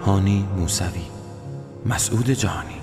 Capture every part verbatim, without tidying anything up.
هانی موسوی، مسعود جهانی.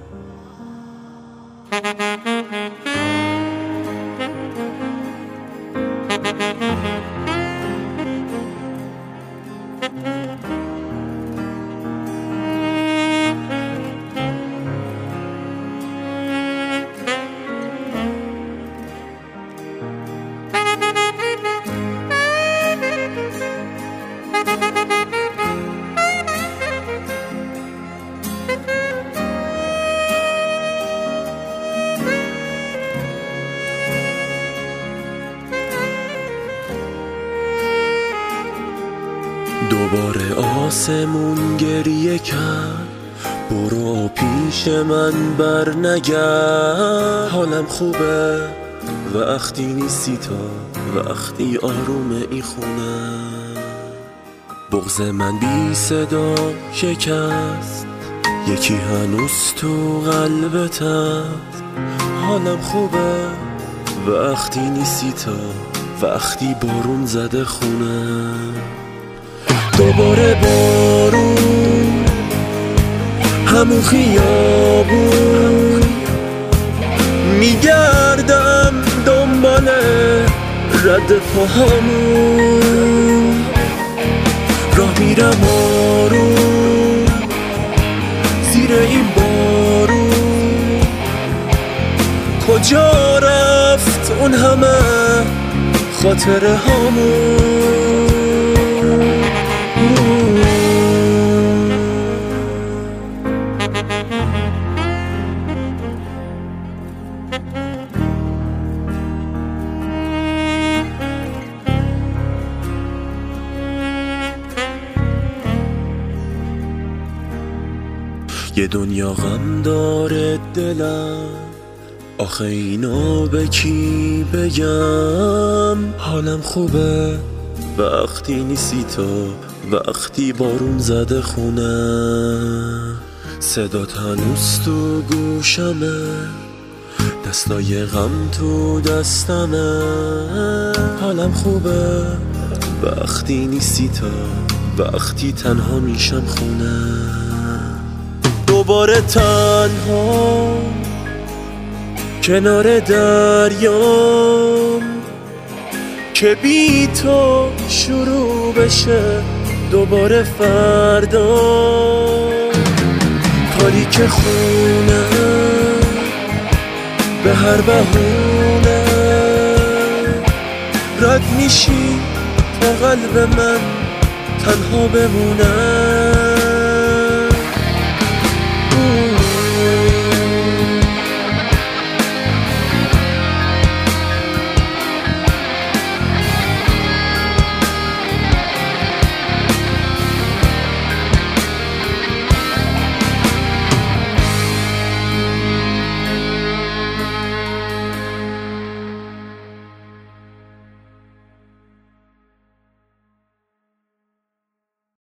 دوباره آسمون گریه کرد، برو پیش من بر نگرد. حالم خوبه وقتی نیستی تا وقتی آروم این خونه. بغض من بی صدا شکست، یکی هنوز تو قلبت هست. حالم خوبه وقتی نیستی تا وقتی بارون زده خونه. دوباره بارون، همون خیابون، میگردم دنبال رد پاهامون. راه میرم آروم زیر این بارون. کجا رفت اون همه خاطره هامون؟ یه دنیا غم داره دلم، آخه اینو به کی بگم؟ حالم خوبه وقتی نیستی تا وقتی بارون زده خونه. صدات هنوز تو گوشمه، دستای غم تو دستمه. حالم خوبه وقتی نیستی تا وقتی تنها میشم خونه. دوباره تنها کنار دریام که بی تو شروع بشه دوباره فردا. کاری که خونه به هر بهونه رد میشی تا قلب من تنها بمونه.